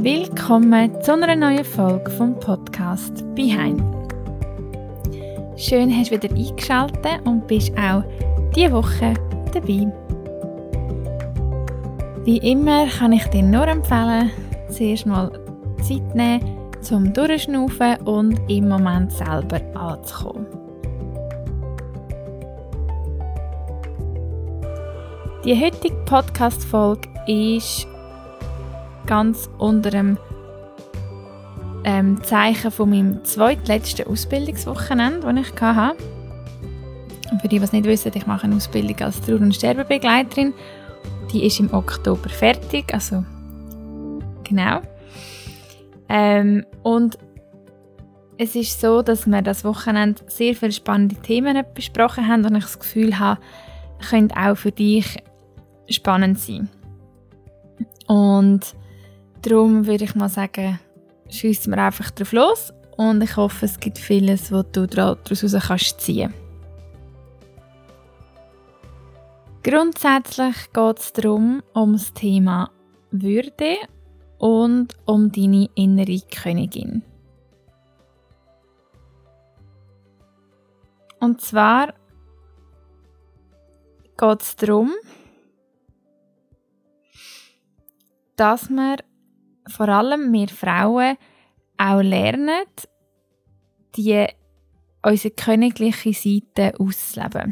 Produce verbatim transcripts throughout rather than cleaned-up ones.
Willkommen zu einer neuen Folge vom Podcast Behind. Schön, hast du wieder eingeschaltet und bist auch diese Woche dabei. Wie immer kann ich dir nur empfehlen, zuerst mal Zeit nehmen, zum Durchschnaufen und im Moment selber anzukommen. Die heutige Podcast-Folge ist ganz unter dem ähm, Zeichen von meinem zweitletzten Ausbildungswochenende, das ich hatte. Und für die, die es nicht wissen, ich mache eine Ausbildung als Trauer- und Sterbebegleiterin. Die ist im Oktober fertig, also genau. Ähm, und es ist so, dass wir das Wochenende sehr viele spannende Themen besprochen haben und ich das Gefühl habe, könnte auch für dich spannend sein. Und darum würde ich mal sagen, schiessen wir einfach drauf los und ich hoffe, es gibt vieles, was du daraus kannst ziehen. Grundsätzlich geht es darum, um das Thema Würde und um deine innere Königin. Und zwar geht es darum, dass wir, vor allem wir Frauen, auch lernen, die unsere königliche Seite auszuleben.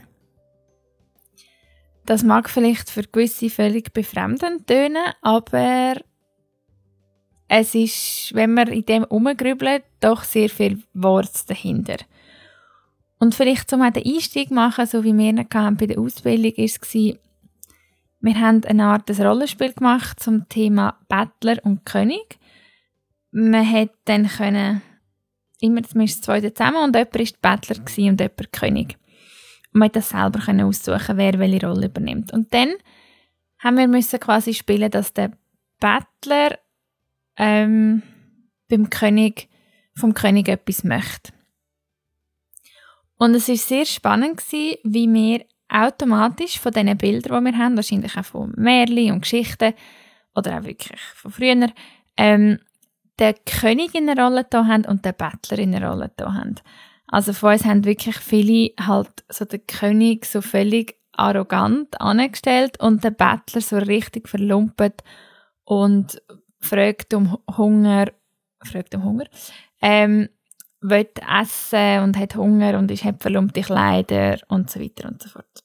Das mag vielleicht für gewisse völlig befremdend tönen, aber es ist, wenn man in dem herumgrübelt, doch sehr viel Wort dahinter. Und vielleicht zum den Einstieg machen, so wie wir ihn bei der Ausbildung war es, wir haben eine Art ein Rollenspiel gemacht zum Thema Bettler und König. Man hat dann können, immer das zweite zusammen und jemand war Bettler und jemand König. Und man hat das selber können aussuchen, wer welche Rolle übernimmt. Und dann haben wir müssen quasi spielen, dass der Bettler ähm, beim König, vom König etwas möchte. Und es war sehr spannend, wie wir automatisch von diesen Bildern, die wir haben, wahrscheinlich auch von Märchen und Geschichten oder auch wirklich von früher, ähm, den König in einer Rolle da haben und den Bettler in einer Rolle da haben. Also von uns haben wirklich viele halt so den König so völlig arrogant angestellt und den Bettler so richtig verlumpet und fragt um Hunger, fragt um Hunger, ähm, will essen und hat Hunger und ist, hat verlumpte Kleider und so weiter und so fort.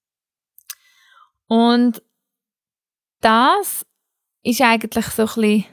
Und das ist eigentlich so ein bisschen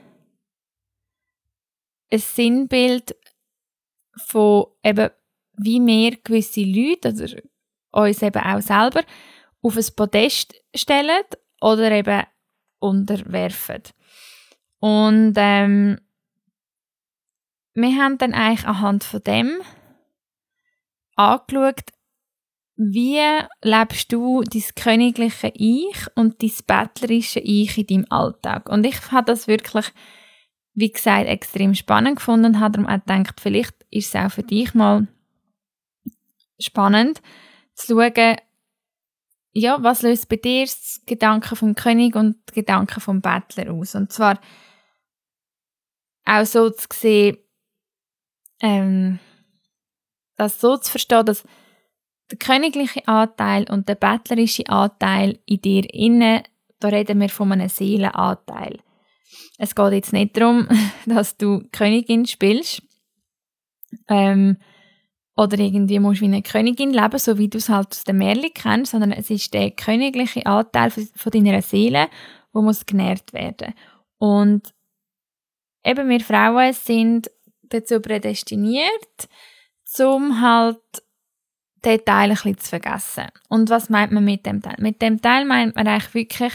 ein Sinnbild von eben, wie wir gewisse Leute, also uns eben auch selber, auf ein Podest stellen oder eben unterwerfen. Und ähm, wir haben dann eigentlich anhand von dem angeschaut, wie lebst du dein königliche Ich und dein bettlerische Ich in deinem Alltag. Und ich habe das wirklich, wie gesagt, extrem spannend gefunden und habe darum auch gedacht, vielleicht ist es auch für dich mal spannend zu schauen, ja, was löst bei dir das Gedanken vom König und die Gedanken vom Bettler aus. Und zwar auch so zu sehen, ähm, das so zu verstehen, dass der königliche Anteil und der bettlerische Anteil in dir innen, da reden wir von einem Seelenanteil. Es geht jetzt nicht darum, dass du Königin spielst ähm, oder irgendwie musst wie eine Königin leben, so wie du es halt aus dem Märchen kennst, sondern es ist der königliche Anteil von deiner Seele, der muss genährt werden. Und eben wir Frauen sind dazu prädestiniert, um halt den Teil ein bisschen zu vergessen. Und was meint man mit dem Teil? Mit dem Teil meint man eigentlich wirklich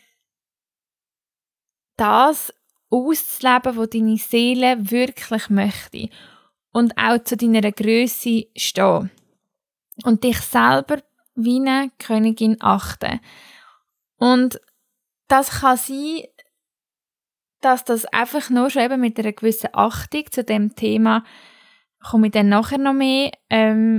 das auszuleben, was deine Seele wirklich möchte. Und auch zu deiner Grösse stehen. Und dich selber wie eine Königin achten. Und das kann sein, dass das einfach nur schon eben mit einer gewissen Achtung zu dem Thema, komme ich dann nachher noch mehr, ähm,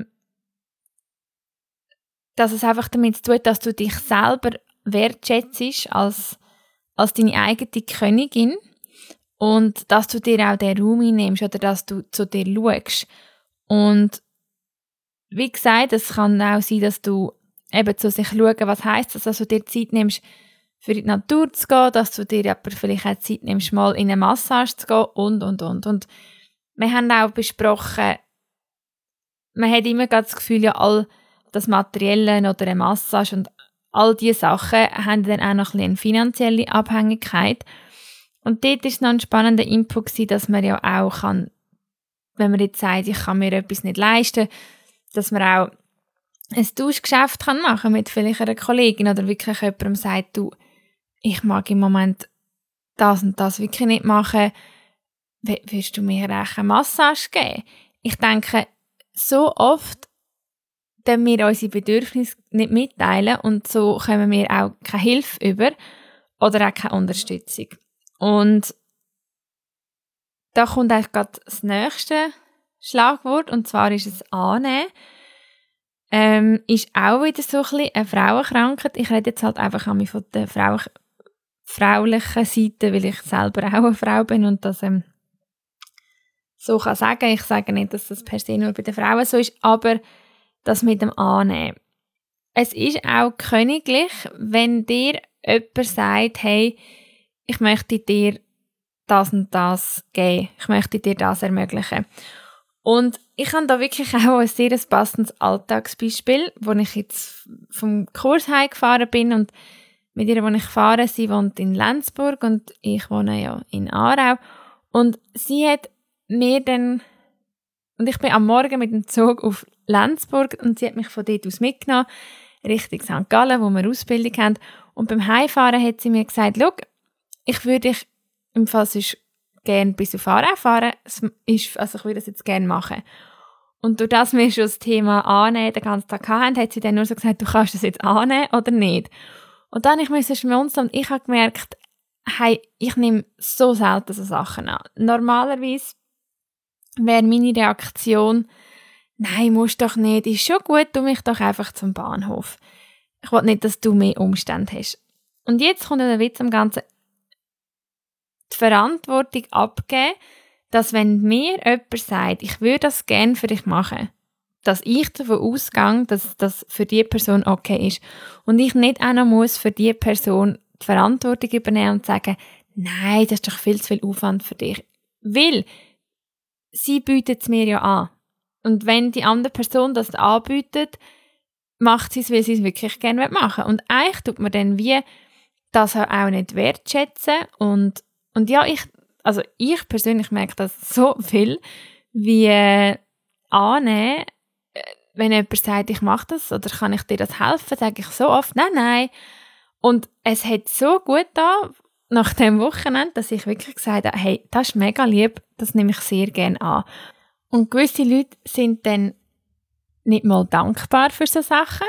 dass es einfach damit zu tun hat, dass du dich selber wertschätzt als, als deine eigene Königin Und dass du dir auch den Raum einnimmst oder dass du zu dir schaust. Und wie gesagt, es kann auch sein, dass du eben zu sich schauen, was heisst das, dass du dir Zeit nimmst, für in die Natur zu gehen, dass du dir aber vielleicht auch Zeit nimmst, mal in eine Massage zu gehen und, und, und. Und wir haben auch besprochen, man hat immer das Gefühl, ja, all das Materielle oder eine Massage und all diese Sachen haben dann auch noch ein bisschen eine finanzielle Abhängigkeit. Und dort war noch ein spannender Input, dass man ja auch kann, wenn man jetzt sagt, ich kann mir etwas nicht leisten, dass man auch ein Tauschgeschäft kann machen mit vielleicht einer Kollegin oder wirklich jemandem sagt, du, ich mag im Moment das und das wirklich nicht machen, w- willst du mir auch eine Massage geben? Ich denke, so oft dass wir unsere Bedürfnisse nicht mitteilen und so kommen wir auch keine Hilfe über oder auch keine Unterstützung. Und da kommt eigentlich gerade das nächste Schlagwort, und zwar ist es Annehmen. Ähm, ist auch wieder so ein bisschen eine Frauenkrankheit. Ich rede jetzt halt einfach einmal von der Frau, fraulichen Seite, weil ich selber auch eine Frau bin und das ähm, so kann sagen. Ich sage nicht, dass das per se nur bei den Frauen so ist, aber das mit dem Annehmen. Es ist auch königlich, wenn dir jemand sagt, hey, ich möchte dir das und das geben. Ich möchte dir das ermöglichen. Und ich habe da wirklich auch ein sehr passendes Alltagsbeispiel, wo ich jetzt vom Kurs heimgefahren bin und mit ihr, wo ich fahre, sie wohnt in Lenzburg und ich wohne ja in Aarau. Und sie hat mir dann, und ich bin am Morgen mit dem Zug auf Lenzburg und sie hat mich von dort aus mitgenommen, Richtung Sankt Gallen, wo wir Ausbildung haben. Und beim Heimfahren hat sie mir gesagt, schau, ich würde dich im Fall sonst gerne bis auf Aarau fahren, ist, also ich würde das jetzt gerne machen. Und durch das wir schon das Thema annehmen den ganzen Tag hatten, hat sie dann nur so gesagt, du kannst das jetzt annehmen oder nicht. Und dann musste ich schmunzeln und ich habe gemerkt, hey, ich nehme so selten so Sachen an. Normalerweise wäre meine Reaktion, nein, musst doch nicht, ist schon gut, tu mich doch einfach zum Bahnhof. Ich will nicht, dass du mehr Umstände hast. Und jetzt kommt der Witz am Ganzen, die Verantwortung abgeben, dass wenn mir jemand sagt, ich würde das gerne für dich machen, dass ich davon ausgehe, dass das für die Person okay ist. Und ich nicht auch noch muss für die Person die Verantwortung übernehmen und sagen, nein, das ist doch viel zu viel Aufwand für dich. Weil sie bietet es mir ja an. Und wenn die andere Person das anbietet, macht sie es, weil sie es wirklich gerne machen will. Und eigentlich tut man dann wie das auch nicht wertschätzen. Und, und ja, ich, also ich persönlich merke das so viel, wie äh, annehmen, wenn jemand sagt, ich mache das oder kann ich dir das helfen, sage ich so oft, nein, nein. Und es hat so gut da nach dem Wochenende, dass ich wirklich gesagt habe, hey, das ist mega lieb, das nehme ich sehr gerne an. Und gewisse Leute sind dann nicht mal dankbar für so Sachen.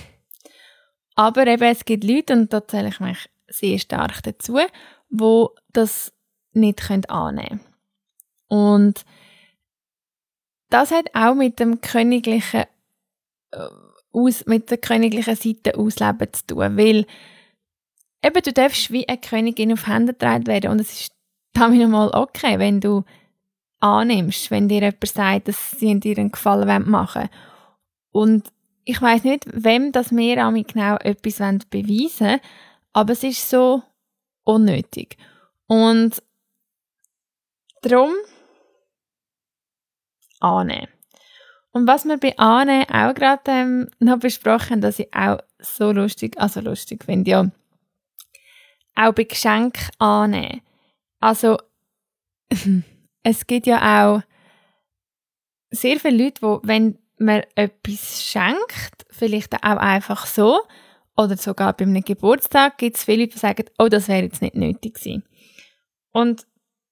Aber eben, es gibt Leute, und da zähle ich mich sehr stark dazu, die das nicht annehmen können. Und das hat auch mit dem königlichen äh, aus, mit der königlichen Seite ausleben zu tun, weil eben du darfst wie eine Königin auf Hände getragen werden und es ist damit mal okay, wenn du annimmst, wenn dir jemand sagt, dass sie dir einen Gefallen machen wollen. Und ich weiss nicht, wem das wir damit genau etwas beweisen wollen, aber es ist so unnötig. Und darum annehmen. Und was wir bei Annehmen auch gerade ähm, noch besprochen haben, dass ich auch so lustig, also lustig finde, ja, auch bei Geschenken annehmen. Also, es gibt ja auch sehr viele Leute, die, wenn man etwas schenkt, vielleicht auch einfach so, oder sogar bei einem Geburtstag, gibt es viele Leute, die sagen, oh, das wäre jetzt nicht nötig gewesen. Und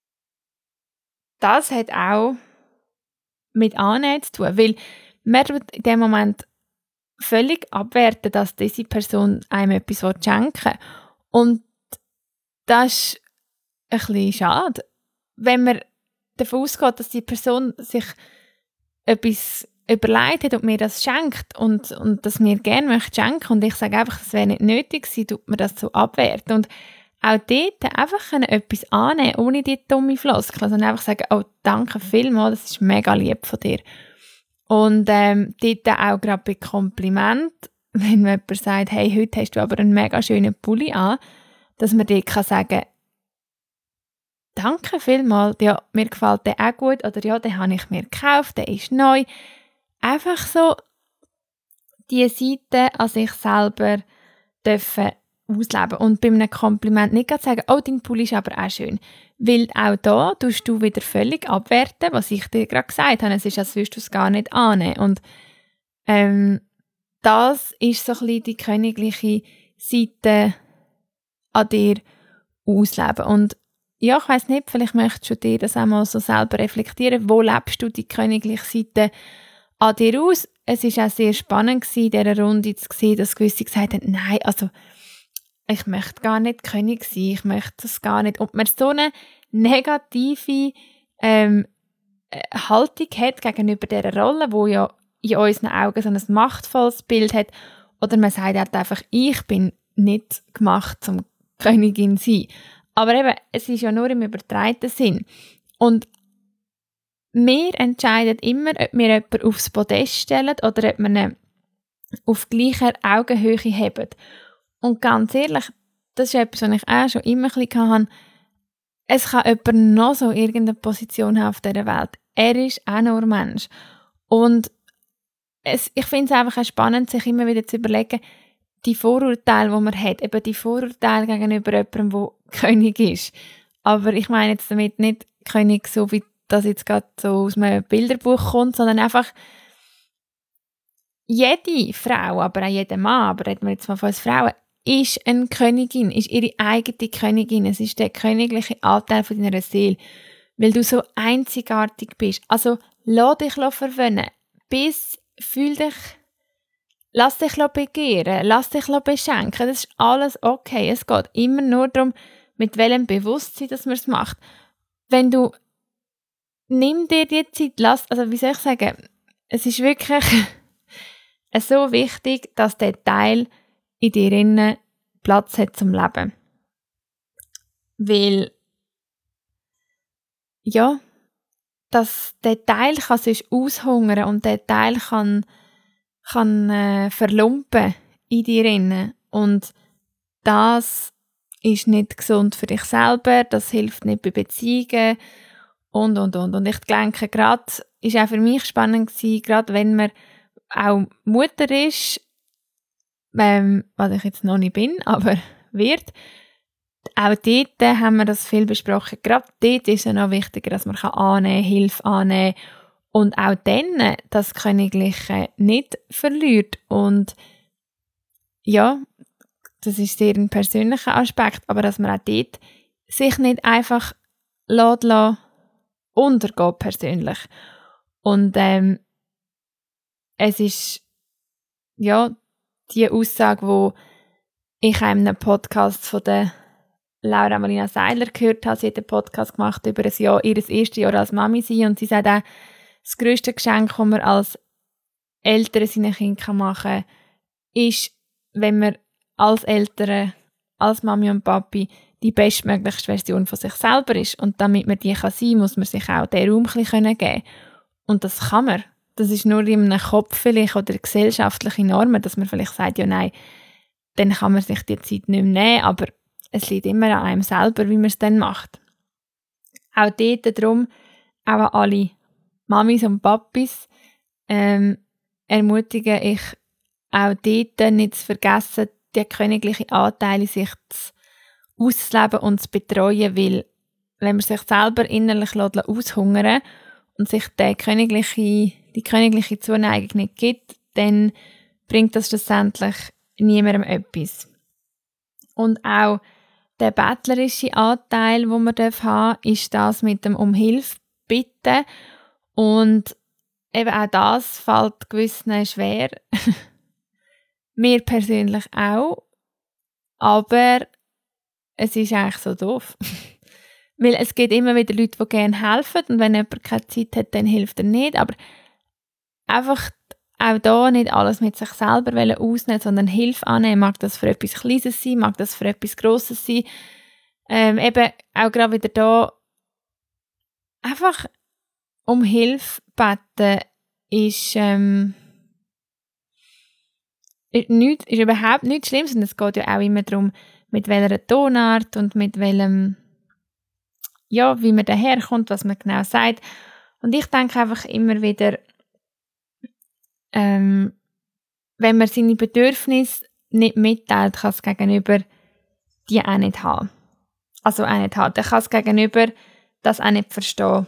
das hat auch mit Annehmen zu tun, weil man wird in dem Moment völlig abwerten, dass diese Person einem etwas schenken will. Und das ist ein bisschen schade, wenn man davon ausgeht, dass die Person sich etwas überlegt hat und mir das schenkt und, und das mir gerne möchte schenken und ich sage einfach, das wäre nicht nötig gewesen, tut man das so abwerten. Und auch dort einfach etwas annehmen, ohne die dumme Floskel, sondern einfach sagen, oh, danke vielmals, das ist mega lieb von dir. Und ähm, dort auch gerade bei Kompliment, wenn mir jemand sagt, hey, heute hast du aber einen mega schönen Pulli an, dass man dort kann sagen, danke vielmals, ja, mir gefällt der auch gut, oder ja, den habe ich mir gekauft, der ist neu. Einfach so die Seite an sich selber dürfen ausleben und bei einem Kompliment nicht gerade sagen, oh, dein Pulli ist aber auch schön. Weil auch da tust du wieder völlig abwerten, was ich dir gerade gesagt habe. Es ist, als würdest du es gar nicht annehmen. Und ähm, das ist so ein bisschen die königliche Seite an dir ausleben. Und ja, ich weiss nicht, vielleicht möchtest du dir das auch mal so selber reflektieren. Wo lebst du die königliche Seite an dir aus? Es war auch sehr spannend gewesen, in dieser Runde zu sehen, dass gewisse gesagt haben, nein, also ich möchte gar nicht König sein, ich möchte das gar nicht. Und man so eine negative ähm, Haltung hat gegenüber dieser Rolle, die ja in unseren Augen so ein machtvolles Bild hat. Oder man sagt halt einfach, ich bin nicht gemacht, zum Königin zu sein. Aber eben, es ist ja nur im übertragenen Sinn. Und wir entscheiden immer, ob wir jemanden aufs Podest stellen oder ob wir ihn auf gleicher Augenhöhe haben. Und ganz ehrlich, das ist etwas, was ich auch schon immer ein bisschen hatte. Es kann jemand noch so irgendeine Position haben auf dieser Welt. Er ist auch nur Mensch. Und es, ich finde es einfach auch spannend, sich immer wieder zu überlegen, die Vorurteile, die man hat, eben die Vorurteile gegenüber jemandem, der König ist. Aber ich meine jetzt damit nicht König, so wie das jetzt gerade so aus einem Bilderbuch kommt, sondern einfach jede Frau, aber auch jeder Mann, aber reden wir jetzt mal von uns Frauen, ist eine Königin, ist ihre eigene Königin. Es ist der königliche Anteil von deiner Seele, weil du so einzigartig bist. Also lass dich verwöhnen, bis, fühl dich, lass dich begehren, lass dich beschenken. Das ist alles okay. Es geht immer nur darum, mit welchem Bewusstsein, dass man es macht. Wenn du, nimm dir die Zeit, lass, also wie soll ich sagen, es ist wirklich so wichtig, dass der Teil in dir innen Platz hat zum Leben. Weil, ja, dass der Teil kann sich aushungern und der Teil kann, kann äh, verlumpen in dir innen. Und das ist nicht gesund für dich selber, das hilft nicht bei Beziehungen und, und, und. Und ich denke, gerade, ist auch für mich spannend gewesen, gerade wenn man auch Mutter ist, ähm, was ich jetzt noch nicht bin, aber wird, auch dort haben wir das viel besprochen. Gerade dort ist es noch wichtiger, dass man annehmen kann, Hilfe annehmen und auch dann das Königliche nicht verliert. Und ja, das ist sehr ein persönlicher Aspekt, aber dass man auch dort sich nicht einfach lässt, lässt, untergeht persönlich. Und ähm, es ist ja die Aussage, die ich in einem Podcast von der Laura Marlina Seiler gehört habe. Sie hat einen Podcast gemacht über ein Jahr, ihr erstes Jahr als Mami sein, und sie sagt auch, das grösste Geschenk, das man als Eltern seinen Kindern machen kann, ist, wenn man als Eltern, als Mami und Papi die bestmöglichste Version von sich selber ist. Und damit man die kann sein kann, muss man sich auch den Raum ein bisschen geben können. Und das kann man. Das ist nur in einem Kopf vielleicht oder gesellschaftliche Normen, dass man vielleicht sagt, ja nein, dann kann man sich die Zeit nicht mehr nehmen, aber es liegt immer an einem selber, wie man es dann macht. Auch dort darum, auch an alle Mamis und Papis, ähm, ermutige ich auch dort nicht zu vergessen, die königlichen Anteile sich zu auszuleben und zu betreuen, weil wenn man sich selber innerlich aushungern und sich die königliche, die königliche Zuneigung nicht gibt, dann bringt das schlussendlich niemandem etwas. Und auch der bettlerische Anteil, den man haben darf, ist das mit dem um Hilfe bitten. Und eben auch das fällt gewissen schwer. Mir persönlich auch. Aber es ist eigentlich so doof. Weil es gibt immer wieder Leute, die gerne helfen, und wenn jemand keine Zeit hat, dann hilft er nicht. Aber einfach auch da nicht alles mit sich selber ausnehmen, sondern Hilfe annehmen. Mag das für etwas Kleines sein, mag das für etwas Grosses sein. Ähm, eben auch gerade wieder da einfach um Hilfe bitten ist, ähm, ist, nicht, ist überhaupt nichts Schlimmes und es geht ja auch immer darum, mit welcher Tonart und mit welchem, ja, wie man daherkommt, was man genau sagt. Und ich denke einfach immer wieder, ähm, wenn man seine Bedürfnisse nicht mitteilt, kann es Gegenüber die auch nicht haben. Also auch nicht haben. Dann kann es Gegenüber das auch nicht verstehen,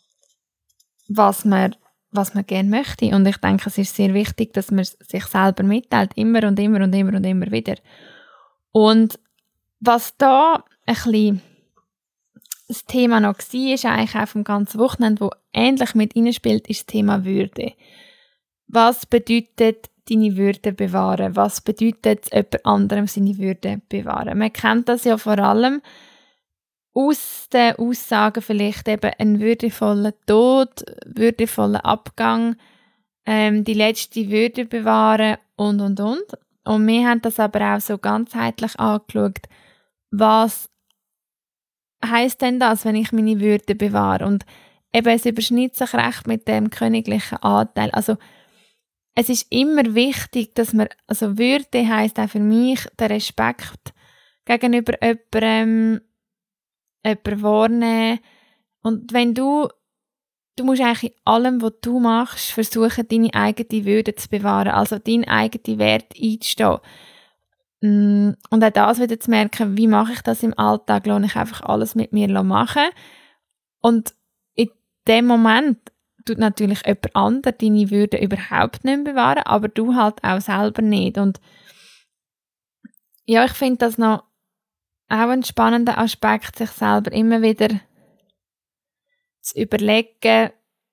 was man, was man gerne möchte. Und ich denke, es ist sehr wichtig, dass man sich selber mitteilt, immer und immer und immer und immer wieder. Und was da ein bisschen das Thema noch war, ist eigentlich auch vom ganzen Wochenende, wo ähnlich mit reinspielt, ist das Thema Würde. Was bedeutet deine Würde bewahren? Was bedeutet es, jemand anderem seine Würde bewahren? Man kennt das ja vor allem aus den Aussagen vielleicht eben einen würdevollen Tod, würdevollen Abgang, ähm, die letzte Würde bewahren und, und, und. Und wir haben das aber auch so ganzheitlich angeschaut, was heisst denn das, wenn ich meine Würde bewahre? Und eben, es überschneidet sich recht mit dem königlichen Anteil. Also, es ist immer wichtig, dass man, also Würde heisst auch für mich der Respekt gegenüber jemandem, jemanden wahrnehmen. Und wenn du, du musst eigentlich in allem, was du machst, versuchen, deine eigene Würde zu bewahren, also deinen eigenen Wert einzustehen. Und auch das wieder zu merken, wie mache ich das im Alltag, lasse ich einfach alles mit mir machen. Und in dem Moment tut natürlich jemand anderes deine Würde überhaupt nicht mehr bewahren, aber du halt auch selber nicht. Und ja, ich finde das noch auch ein spannender Aspekt, sich selber immer wieder zu überlegen,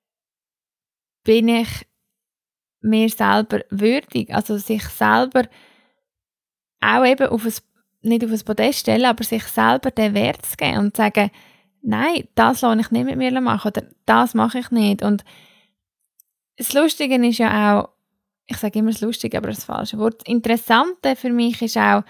bin ich mir selber würdig? Also sich selber auch eben auf ein, nicht auf ein Podest stellen, aber sich selber den Wert zu geben und zu sagen, nein, das lasse ich nicht mit mir machen oder das mache ich nicht. Und das Lustige ist ja auch, ich sage immer das Lustige, aber das falsche Wort, das Interessante für mich ist auch,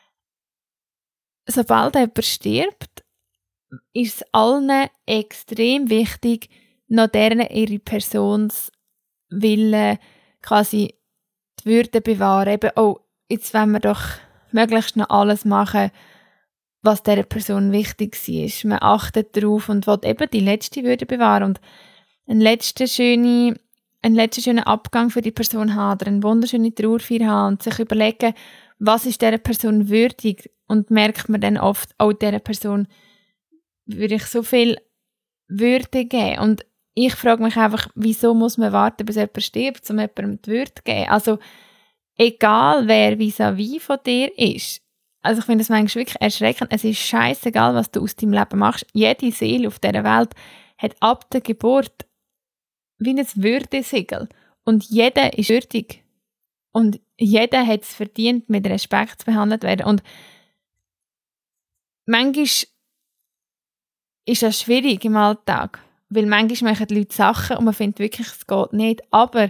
sobald jemand stirbt, ist es allen extrem wichtig, noch deren ihre Personswillen quasi die Würde bewahren. Eben, oh, jetzt wollen wir doch möglichst noch alles machen, was dieser Person wichtig ist. Man achtet darauf und will eben die letzte Würde bewahren und einen letzten schönen, einen letzten schönen Abgang für die Person haben oder eine wunderschöne Trauerfeier haben und sich überlegen, was ist dieser Person würdig, und merkt man dann oft, auch dieser Person würde ich so viel Würde geben. Und ich frage mich einfach, wieso muss man warten, bis jemand stirbt, um jemandem die Würde zu geben? Also, egal wer vis-à-vis von dir ist. Also ich finde das manchmal wirklich erschreckend. Es ist scheissegal, was du aus deinem Leben machst. Jede Seele auf dieser Welt hat ab der Geburt wie ein Würdesiegel. Und jeder ist würdig. Und jeder hat es verdient, mit Respekt zu behandelt werden. Und manchmal ist das schwierig im Alltag. Weil manchmal machen die Leute Sachen und man findet wirklich, es geht nicht. Aber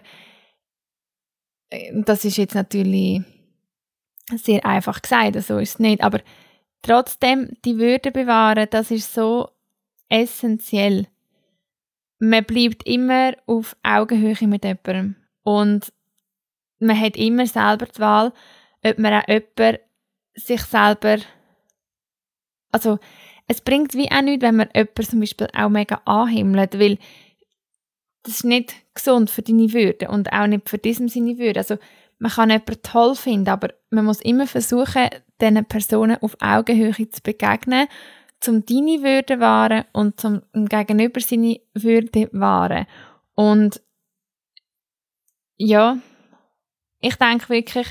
das ist jetzt natürlich sehr einfach gesagt, so ist es nicht. Aber trotzdem, die Würde bewahren, das ist so essentiell. Man bleibt immer auf Augenhöhe mit jemandem. Und man hat immer selber die Wahl, ob man auch jemanden sich selber, also es bringt wie auch nichts, wenn man jemanden zum Beispiel auch mega anhimmelt, weil das ist nicht gesund für deine Würde und auch nicht für diesem seine Würde. Also man kann jemanden toll finden, aber man muss immer versuchen, diesen Personen auf Augenhöhe zu begegnen, um deine Würde zu wahren und zum Gegenüber seine Würde zu wahren. Und ja, ich denke wirklich,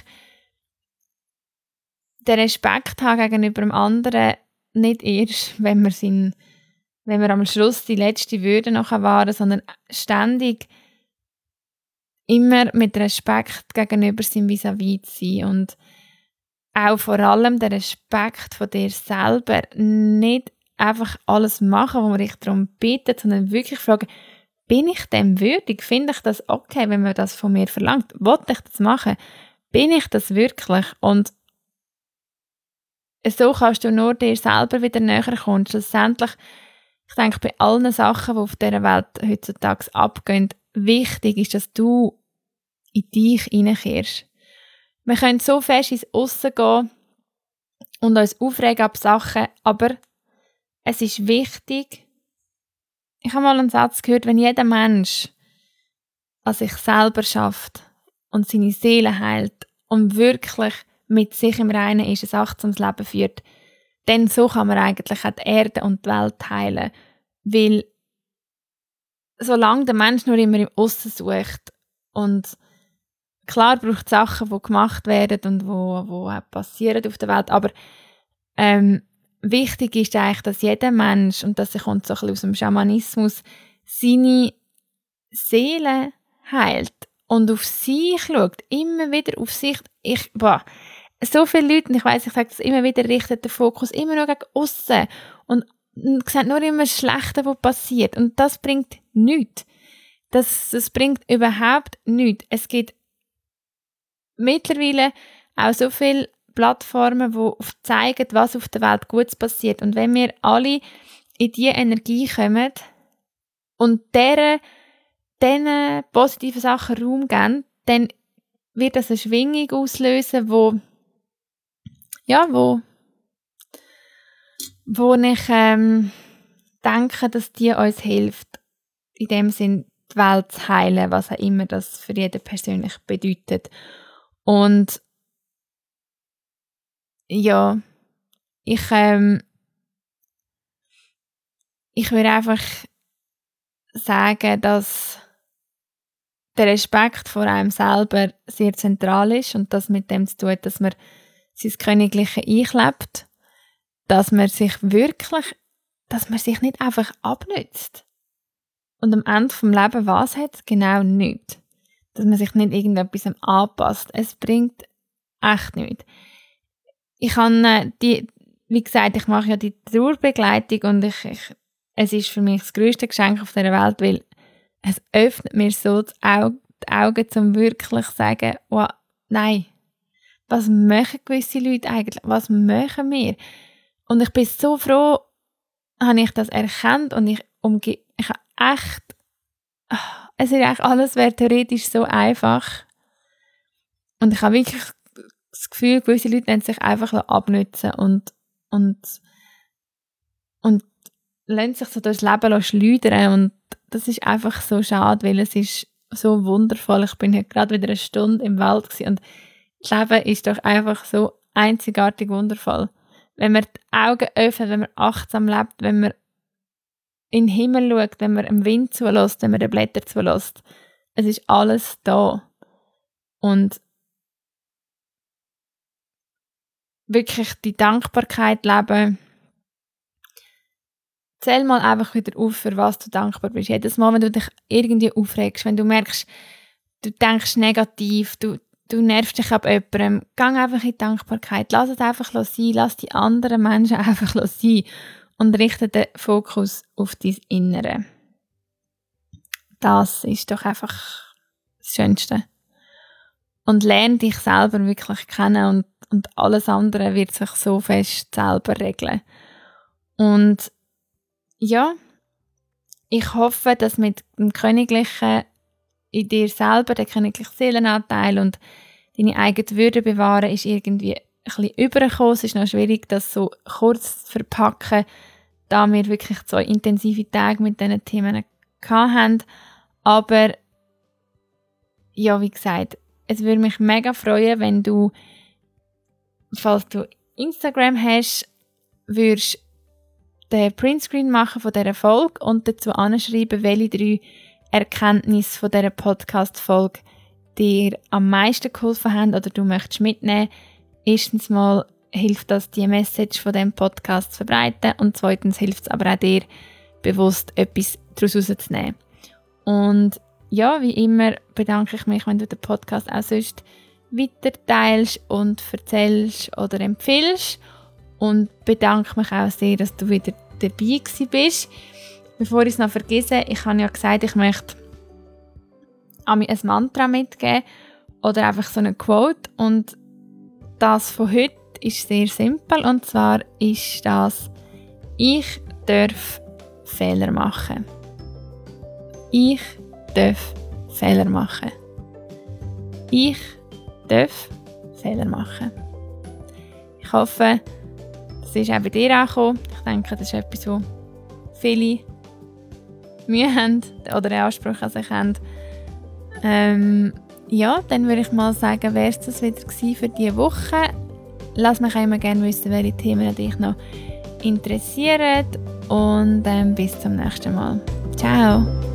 den Respekt haben gegenüber dem anderen, nicht erst, wenn wir, sein, wenn wir am Schluss die letzte Würde noch wahren, sondern ständig immer mit Respekt gegenüber seinem Vis-à-vis zu sein und auch vor allem den Respekt von dir selber, nicht einfach alles machen, wo man dich darum bittet, sondern wirklich fragen, bin ich dem würdig? Finde ich das okay, wenn man das von mir verlangt? Will ich das machen? Bin ich das wirklich? Und so kannst du nur dir selber wieder näher kommen. Schlussendlich, ich denke, bei allen Sachen, die auf dieser Welt heutzutage abgehen, wichtig ist, dass du in dich hineinkehrst. Wir können so fest ins Aussen gehen und uns aufregen ab Sachen, aber es ist wichtig, ich habe mal einen Satz gehört, wenn jeder Mensch an sich selber schafft und seine Seele heilt und wirklich mit sich im Reinen ist, ein achtsames Leben führt, dann so kann man eigentlich auch die Erde und die Welt heilen. Weil solange der Mensch nur immer im Aussen sucht und klar braucht es Sachen, die gemacht werden und wo, wo auch passieren auf der Welt, aber ähm, wichtig ist eigentlich, dass jeder Mensch, und das kommt so ein bisschen aus dem Schamanismus, seine Seele heilt und auf sich schaut, immer wieder auf sich. Ich, boah, so viele Leute, und ich weiss, ich sage das immer wieder, richten den Fokus immer nur gegen aussen und, und sehen nur immer das Schlechte, was passiert. Und das bringt nichts. Das, das bringt überhaupt nichts. Es gibt mittlerweile auch so viele Plattformen, die zeigen, was auf der Welt Gutes passiert. Und wenn wir alle in diese Energie kommen und dieser, diesen positiven Sachen Raum geben, dann wird das eine Schwingung auslösen, wo, ja, wo, wo ich ähm, denke, dass die uns hilft, in dem Sinn die Welt zu heilen, was auch immer das für jeden persönlich bedeutet. Und ja, ich, ähm, ich würde einfach sagen, dass der Respekt vor einem selber sehr zentral ist und das mit dem zu tun, dass man sein Königliche einlebt, dass man sich wirklich, dass man sich nicht einfach abnützt. Und am Ende vom Leben was hat? Genau nichts. Dass man sich nicht irgendetwas anpasst. Es bringt echt nichts. Ich habe die, wie gesagt, ich mache ja die Trauerbegleitung und ich, ich, es ist für mich das grösste Geschenk auf dieser Welt, weil es öffnet mir so die Augen, die Augen um wirklich zu sagen, oh, nein, was machen gewisse Leute eigentlich? Was machen wir? Und ich bin so froh, habe ich das erkannt und ich umge ich habe echt, es ist eigentlich alles wäre theoretisch so einfach. Und ich habe wirklich das Gefühl, gewisse Leute lassen sich einfach abnützen und, und, und lassen sich so durchs Leben schleudern. Und das ist einfach so schade, weil es ist so wundervoll. Ich bin heute gerade wieder eine Stunde im Wald gewesen und das Leben ist doch einfach so einzigartig wundervoll. Wenn man die Augen öffnet, wenn man achtsam lebt, wenn man in den Himmel schaut, wenn man dem Wind zulässt, wenn man den Blättern zulässt. Es ist alles da. Und wirklich die Dankbarkeit leben. Zähl mal einfach wieder auf, für was du dankbar bist. Jedes Mal, wenn du dich irgendwie aufregst, wenn du merkst, du denkst negativ, du, du nervst dich ab jemandem, geh einfach in die Dankbarkeit. Lass es einfach sein, lass die anderen Menschen einfach sein und richte den Fokus auf dein Innere. Das ist doch einfach das Schönste. Und lerne dich selber wirklich kennen und, und alles andere wird sich so fest selber regeln. Und ja, ich hoffe, dass mit dem Königlichen in dir selber, der königliche Seelenanteil und deine eigene Würde bewahren, ist irgendwie ein bisschen übergekommen. Es ist noch schwierig, das so kurz zu verpacken, da wir wirklich zwei intensive Tage mit diesen Themen hatten. Aber ja, wie gesagt, es würde mich mega freuen, wenn du, falls du Instagram hast, würdest den Printscreen machen von dieser Folge und dazu anschreiben, welche drei Erkenntnisse von dieser Podcast-Folge dir am meisten geholfen haben oder du möchtest mitnehmen. Erstens mal hilft das, die Message von diesem Podcast zu verbreiten und zweitens hilft es aber auch dir, bewusst etwas daraus rauszunehmen. Und ja, wie immer bedanke ich mich, wenn du den Podcast auch sonst weiterteilst und erzählst oder empfiehlst und bedanke mich auch sehr, dass du wieder dabei gewesen bist. Bevor ich es noch vergesse, ich habe ja gesagt, ich möchte ein Mantra mitgeben oder einfach so eine Quote und das von heute ist sehr simpel und zwar ist das: Ich darf Fehler machen. Ich darf Fehler machen. Ich darf Fehler machen. Ich hoffe, das ist auch bei dir angekommen. Ich denke, das ist etwas, wo viele Mühe haben oder einen Anspruch an sich haben. Ähm, ja, dann würde ich mal sagen, wäre es das wieder gewesen für diese Woche. Lass mich auch immer gerne wissen, welche Themen dich noch interessieren. Und ähm, bis zum nächsten Mal. Ciao!